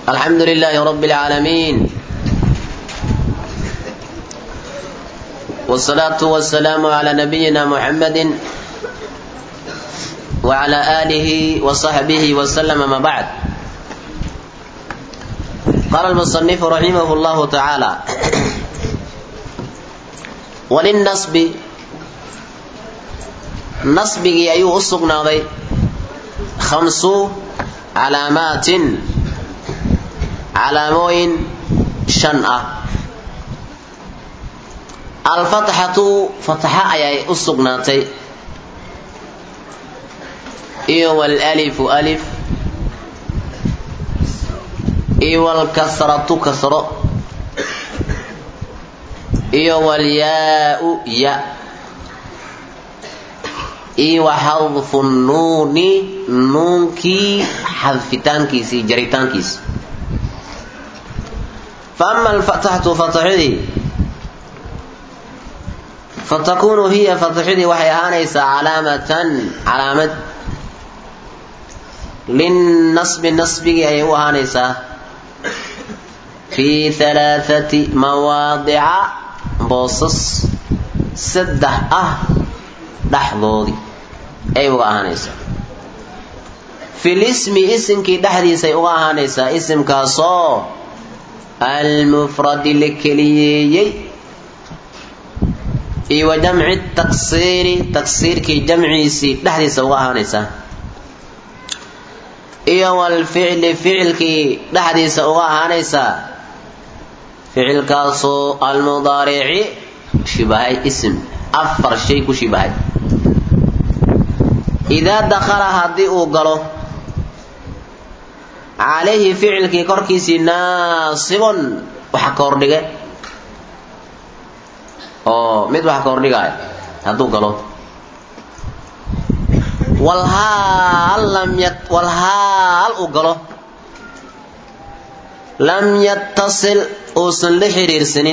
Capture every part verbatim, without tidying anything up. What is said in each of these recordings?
الحمد لله رب العالمين والصلاة والسلام على نبينا محمد وعلى آله وصحبه وسلم. ما بعد، قال المصنف رحمه الله تعالى: وللنصب نصبي أيو الصقناضي خمس علامات علاموين شنأة. الفتحة فتحة أي الصقناطي، إيو والألف ألف، إيو والكسرة كسرة، إيو والياء ياء، إيو حذف النون نونكي حذفتانكيسي جريتانكيس. فأما الفتحة فتحدي فتكون هي فتحدي وحي هانيسا علامة علامة للنصب النصب أي هانيسا في ثلاثة مواضع بوصص سده أه دحضودي أي هانيسا. في الاسم اسم كي دحدي سي هانيسا اسم كاسو المفرد لكليي اي وجمع التقصير تقصير كي جمعي سي دحدي سو هانيسا. اي والفعل فعل كي دحدي سو هانيسا فعل كاسو المضارع شبه اسم افر شيء كشبه. اذا دخل هدي او غلو عليه فعل كي كركيسي ناصب waxa ka hordhigay oo mid waxa ka hordhigay haduu galo wal hal lam yat wal hal u galo lam yattasil usan la xiriirsanin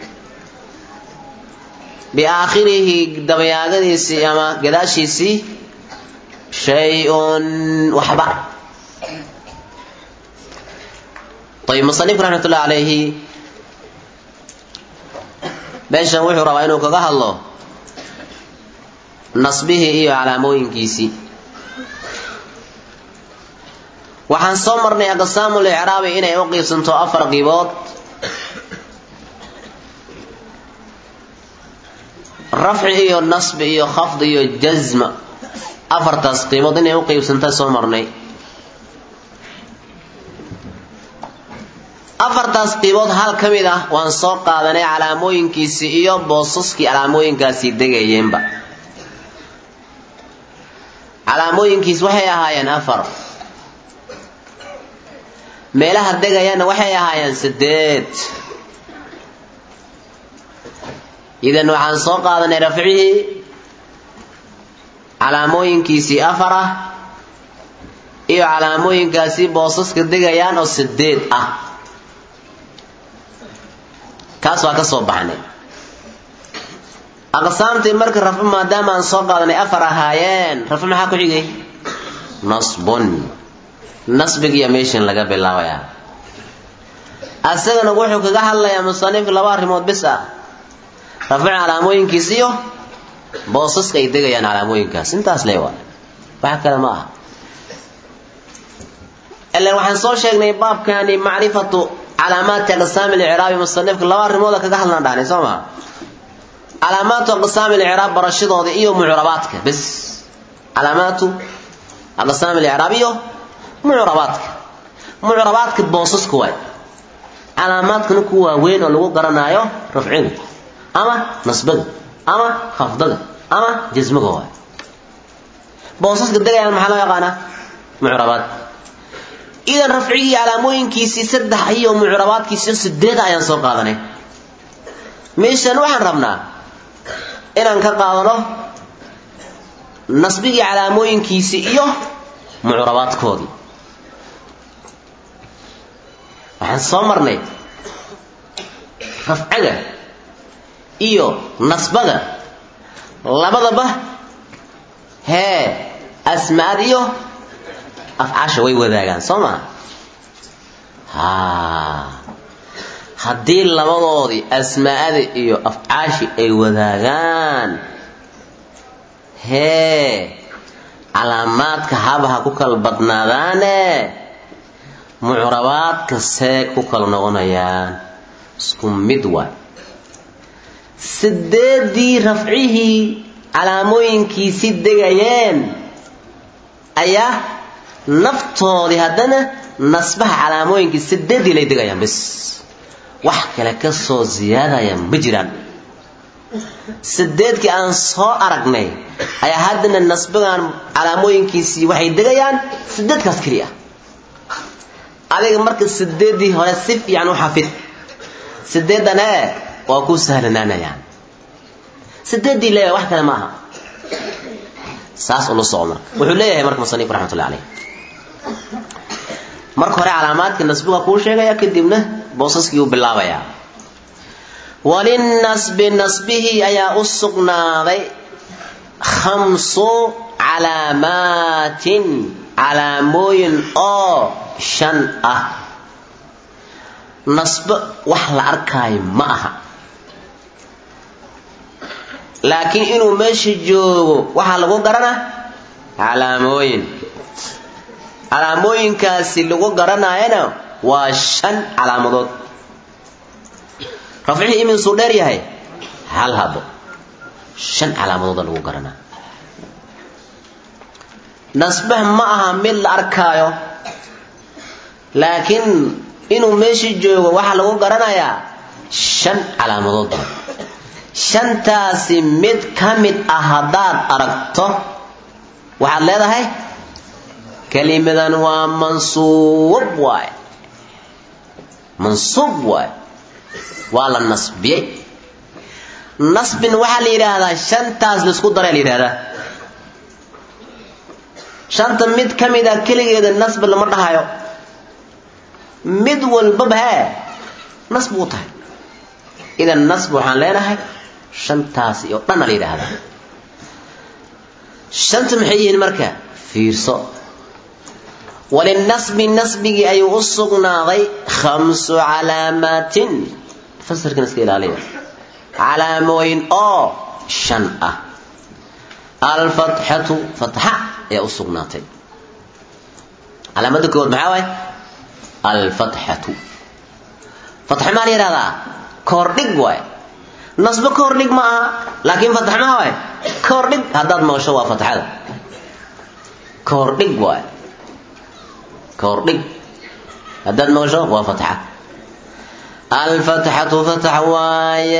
bi aakhirihi dabayagadiisi ama gadaashiisi shay'un wahba. طيب مصنف رحمة الله عليه بيشان وحو روا إنو كغا هالله نصبه إيو علاموين كيسي. وحان صمرني أقسام الإعرابي إنا يوقف سنتو أفر قيبوت رفع إيو النصب إيو خفض إيو جزم أفر تسقيبوت إنا يوقف سنتو صمرني afartaas qiibood hal kamid ah waan soo qaadanay calaamooyinkiisa iyo boosaskii calaamooyinkaasi degayeenba. calaamooyinkiis waxay ahaayeen afar, meelaha degayana waxay ahaayeen sideed. idan waxaan soo qaadanay rafcihii calaamooyinkiisii afar ah iyo calaamooyinkaasi boosaska degayaan oo sideed ah. kaas waa ka soo baxnay aqsaamtii marka rafcu maadaama aan soo qaadanay afar ahaayeen rafcu maxaa ku xigay nasbun nasbigiya meeshan laga bilaabaya. asagana wuxuu kaga hadlayaa musanif laba arrimood bis ah, rafcu calaamooyinkiisa iyo boosaska ay degayaan calaamooyinkaas. intaas leeyahay wax kale ma aha. ilaa waxaan soo sheegnay baabkani macrifatu علامات أقسام الإعراب مصنف لبا رمودا كغا هلنا داني سوما. علامات أقسام الإعراب برشيدودي iyo mu'rabaadka bas. علامات أقسام الإعراب iyo mu'rabaadka mu'rabaadka boosasku way علاماتكنا kuwa weyn oo lagu garanaayo rafciga ama nasbada ama khafdada ama jazmiga way. boosaska degayaan maxaa loo yaqaanaa mu'rabaad. إذا رفعي علاموين كيسي سده أيو معربات كيسي سديد أيان سو قادني ميشان وحن ربنا إن أنك قادنه نصبي علاموين كيسي إيو معربات كودي وحن صمرني رفعه إيو نصبه لبضبه هي أسماء إيو afcaasha way wadaagaan Soomaa haa haddii labadoodii asmaa'ada iyo afcaashi ay wadaagaan hee calaamaadka habaha ku kala badnaadaane mucrabaadka see ku kala noqonayaan isku mid waay sideedii rafcihii calaamooyinkiisi degayeen ayaa naftoodii haddana nasbaha calaamooyinkii sideedii lay degayaan bis wax kale ka soo ziyaadaya ma jiraan sideedkii aan soo aragnay ayaa haddana nasbagan calaamooyinkiisii waxay degayaan sideedkaas keliya adiga marka sideedii hore si fiican u xafid sideedana waa ku sahlanaanayaan sideedii leeyahay wax kale ma aha saas ula soo marka wuxuu leeyahay marka musannif raxmatullahi alayh marka hore calaamaadka nasbiga ku sheegaya kadibna boosaskii uu bilaabaya walin nasbi nasbihi ayaa u sugnaaday khamsu calaamaatin calaamooyin oo shan ah nasbo wax la arkaayo ma aha laakiin inuu meesha joogo waxaa lagu garanaa calaamooyin calaamooyinkaasi lagu garanaayana waa shan calaamadood rafcihii iminsuu dheer yahay hal habo shan calaamadooda lagu garanaa nasbah ma aha mid la arkaayo laakiin inuu meesha joogo waxaa lagu garanayaa shan calaamadood shantaasi mid ka mid ah haddaad aragto waxaad leedahay kelimadan waa mansuub waay mansuub waay waa la nasbiyey nasbin waxaa la yidhaahdaa shantaas laisku daray la yidhahdaa shanta mid ka mid ah keligeeda nasb lama dhahayo mid walbaba hee nasb u tahay idan nasb waxaan leenahay shantaasi oo dhan la yidhaahdaa shanta maxay yihiin marka fiirso walinasbi nasbigii ayuu u sugnaaday khamsu calaamaatin fasirkan iska ilaaliya calaamooyin oo shan ah alfatxatu fatxa ayaa u sugnaatay calaamada kood maxaa waay alfatxatu fatxa maa la yidhahdaa koordhig waay nasbo koordhig ma aha laakiin fatxa maa waay koordhig haddaad maqasho waa fatxada koordhig waay koordhig haddaad maqasho waa fatxa alfatxatu fatxa waaye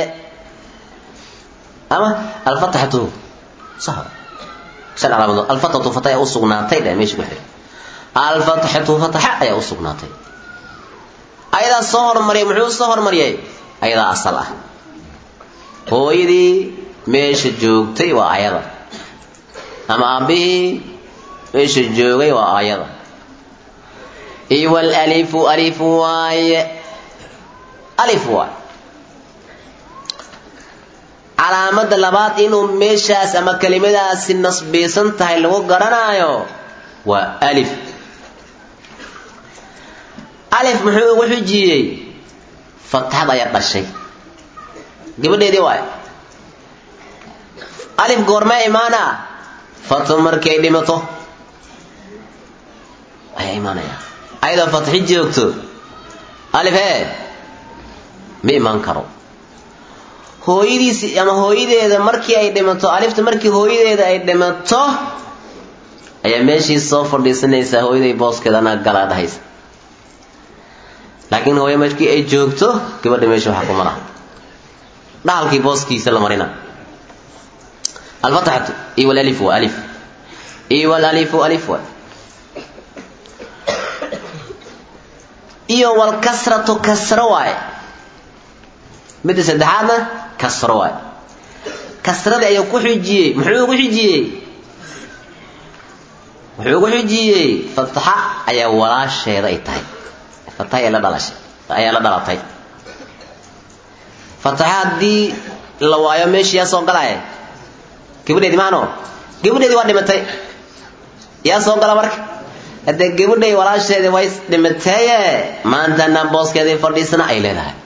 ama alfatxatu sax shan calaamadood alfatxatu fatxa ayaa u sugnaatay dhe meesha ku xir alfatxatu fatxa ayaa u sugnaatay ayadaa soo hormariyay muxuu soo hormariyay ayadaa asal ah hooyadii meesha joogtay waa ayada ama aabbihii meesha joogay waa ayada iyo walalifu alif waaye alif waay calaamada labaad inuu meeshaas ama kelimadaasi nasbiisan tahay lagu garanaayo waa alif alif muxuu ugu xujiyey fatxad ayaa dhashay gabadheedii waay alif goormee imaana fatxo markay dhimato ayaa imaanaya ayadoo fatxi joogto alif hee ma imaan karo hooyadiisi ama hooyadeeda markii ay dhimato alifta markii hooyadeeda ay dhimato ayaa meeshii soo fadhiisanaysaa hooyaday booskeedana galaa dhahaysa laakiin hooyo markii ay joogto gabadha meesha waxa ku mara dhahalkii booskiisa la marina alfatxatu iyo walalifu waa alif iyo walalifu alif waa iyo walkasratu kasro waaye midda saddexaadna kasro waaye kasradii ayuu ku xujiyey muxuu ugu xujiyey wuxuu ugu xujiyey fatxa ayaa walaasheeda ay tahay fatxa ayaa la dhalashay ayaa la dhalatay fatxa haddii la waayo meeshii yaa soo galaya gabadheedii maano gabadheedii waa dhimatay yaa soo gala marka هذا قبل ولا شيء وايس دمتها ما أنت نبوس كذي فرديسنا إليها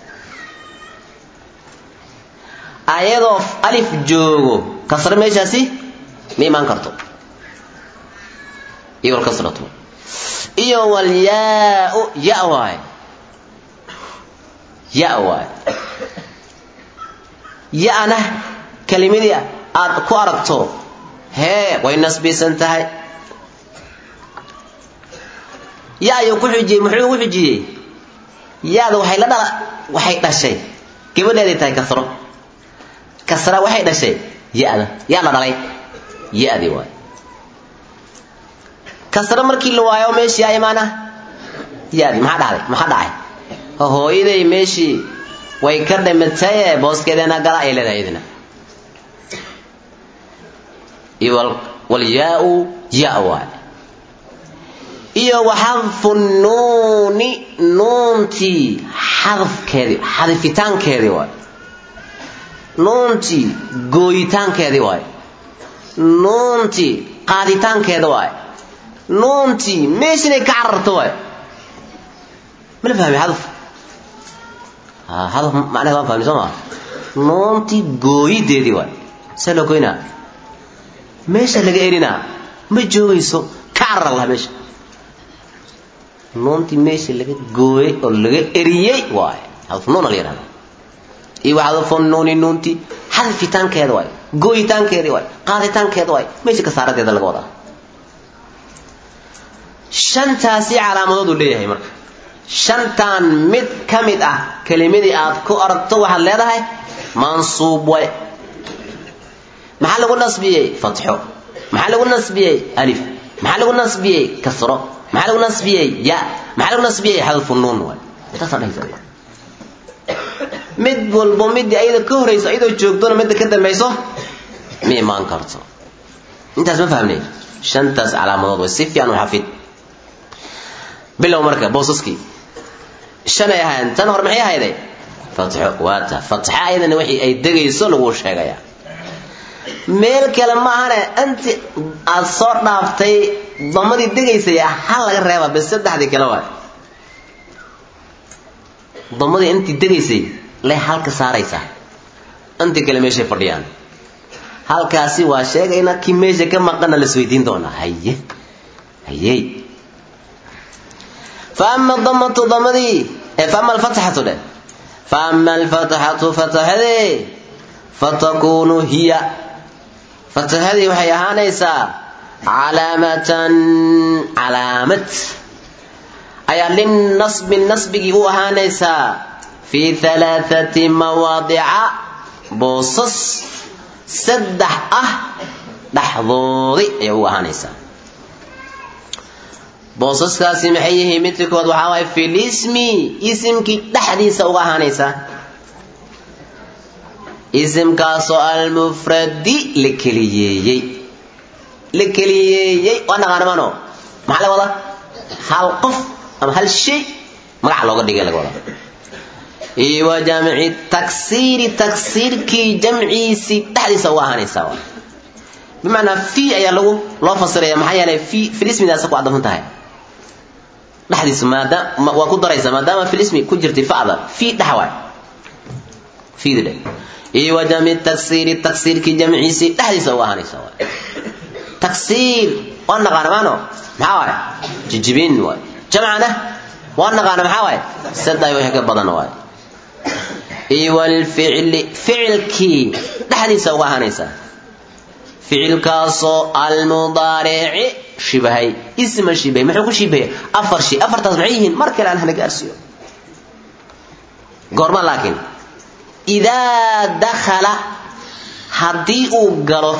آيات ألف جو كسر ميجاسي ميمان كرتو يقول كسرته إيو والياء يأواي يأواي يأنا كلمة دي أدكو أركتو هي وين نسبي سنتهي يا يوكو حجي محيو حجي يا ذو حي لنا وحي دشي كيف بدي تاي كسره كسره وحي دشي يا ذا يا لا دلي يا دي واي كسره markii la waayo meeshii ay maana yaadi maxaa dhacay maxaa dhacay hooyaday meeshii way ka dhimatay booskeedana gala ay leedahay iwal wal yaa'u ya'wa iyo waxadfu nuuni nuunti xadfkeedi xadfitaankeedi waay nuunti gooyitaankeedi waay nuunti qaaditaankeedi waay nuunti meeshinay ka cararto waay ma fahmi hadaf ha hadaf macnaheedu waan fahmi soma nuunti gooyideedi waay sala goyna meesha laga erina ma joogayso ka carar Allah meesha nuunti meesha laga gooyay oo laga eriyay waay hadaf nuun la yiraahdo iyo hadaf nuuni nuunti xadfitaankeeda waay gooyitaankeedi waay qaaditaankeeda waay meesha ka saaradeeda laga wadaa shantaasi calaamadood u leeyahay marka shantan mid kamid ah kalimadii aad ku aragto waxa leedahay mansuub way maxaa lagu nasbiyay fatxo maxaa lagu nasbiyay alif maxaa lagu nasbiyay kasro maxaa lagu nasbiyay ya maxaa lagu nasbiyay hadfu nuun way taasoo mid walbo mid ayada ka horeyso ayadoo joogtona mid ka dambayso ma imaan karto intaas ma fahmnay shantaas calaamadood way si fiican u xafid bilow marka boosaski shan ay ahaan tan hor maxay ahayday fatxo waata fatxa ayadana wixii ay degayso lagu sheegaya meel kale ma ahane anti aad soo dhaaftay damadii degaysay hal laga reeba bas saddexdii kale waa damadii intii degaysay la halka saaraysa anti kale meesha fadhiyaan halkaasi waa sheegayna ki meesha ka maqana la isweydiin doona haye haye فأما الضمة ضمدي فأما الفتحة ده فأما الفتحة فتحدي فتكون هي فتحدي وهي هانيسا علامة علامة أي للنصب النصب هو هانيسا في ثلاثة مواضع بوصص سدح أه لحظوظي هو هانيسا boosaskaasi maxay yihiin midkood waxa way fil ismi ismki dhaxdiisa uga hanaysa ismkaas oo al mufradi likiliyay likiliyay wana qaanamano maxaa la wada hal qof ama hal shay magac looga dhigay laga wada iyo jamci taksiri taksirki jamciisi dhaxdiisa uga hanaysa bimaana fi ayaa lagu loo fasiraya maxaa yeelay fi fil ismidaas ku cadafan tahay dhaxdiis maada waa ku daraysa maadaama fil ismi ku jirtay faada fi dhaxway fi dile iyo wajami taksir taksir ki jamciisi dhaxdiisa waa hanaysa taksir wana qaanamano maxaa waay jijibin waay jamcana wana qaanam maxaa waay saday way ka badan waay iyo wal fi'l fi'lki dhaxdiisa waa hanaysa فعل كاسو المضارع شبهي اسم شبهي محو كو شبهي افر شي افر تضمعيهن مركل aan hana gaarsiyo goorma laakiin ida dakhala hadii uu galo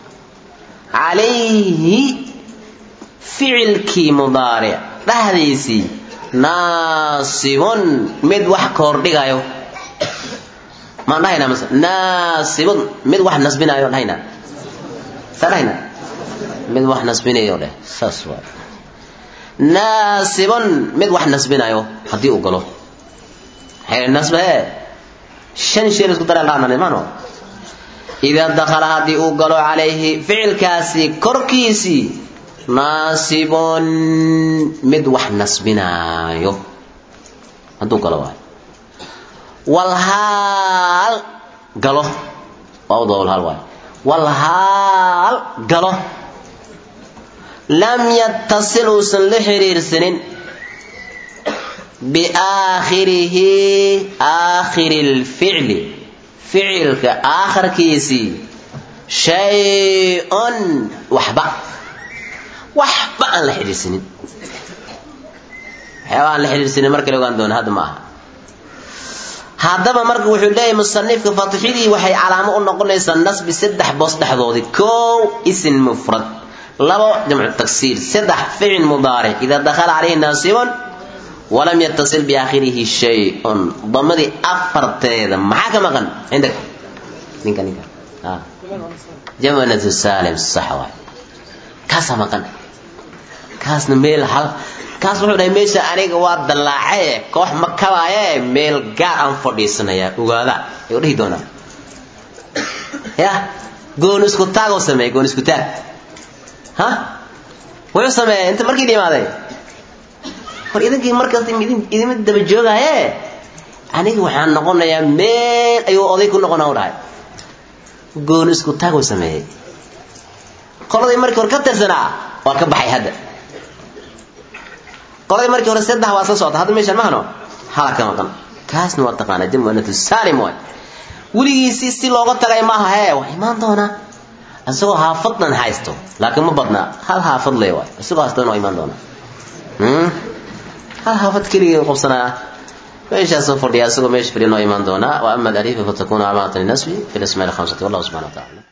alayhi fi'lki mudari' dhahdisi nasibun mid wax koor dhigayo ma dhahayna mas nasibun mid wax nasbinayo dhahayna سرينا مد واحد نسبينيو له ساسوا ناسب مد واحد نسبينايو hadii uu galo hay nasbe shan shay isku daran laana maano ida dakhala hadii uu galo alayhi fi'l kaasi korkiisi naasibun mid wax nasbinaayo hadduu galo waay walhaal galo waawda walhaal waay walhaal galo lam yattasil uusan la xiriirsanin biaakhirihi aakhiri lficli ficilka aakhirkiisii shay-un waxba waxba aan la xidhiirsanin waxyaaba aan la xidhiirsanin marka la ogaan doona hadda ma aha haddaba marka wuxuu leeyahay musanifka fatixidii waxay calaamo u noqonaysaa nasbi saddex boos dhexdoodii kow isim mufrad labo jamcu taksiir saddex ficil mudaaric idaa dakhala calayhi naasibun walam yattasil biaakhirihi shay-un damadii afarteeda maxaa ka maqan cindak ninka ninka jamanatu saalim sax waay kaasaa maqan kaasna meel hal kaas wuxuu dhahay meesha aniga waa dallaacaye koox ma kabaaye meel gaar aan fadhiisanayaa ogaada ayuu dhihi doonaa ya goon isku taag oo sameeye goon isku taag ha wuxuu sameeyey inta markii dhimaaday war idinkii markaas idima daba joogaaye aniga waxaan noqonayaa meel ayuu oday ku noqonaa u dhahay goon isku taag oo sameeyey qoladii markii hore ka tirsanaa waa ka baxay hadda qoladii markii hore saddex waa soo socota hadda meeshaan mahano hala ka maqan kaasna waa taqaanaa jamanatu saalim waay weligiisii si looga tagay maaha hee waa imaan doonaa isagoo haafadnan haysto laakiin ma badnaa hal haafad le waay isagoo haystana waa imaan doonaa hal haafad keligii qabsanaa meeshaasoo fadhiya isagoo meesha fadhiya noo imaan doonaa wa ama alalifa fatakunu amaanatan linasbi fi lasmaai lkhamsati wallahu subxana wa tacala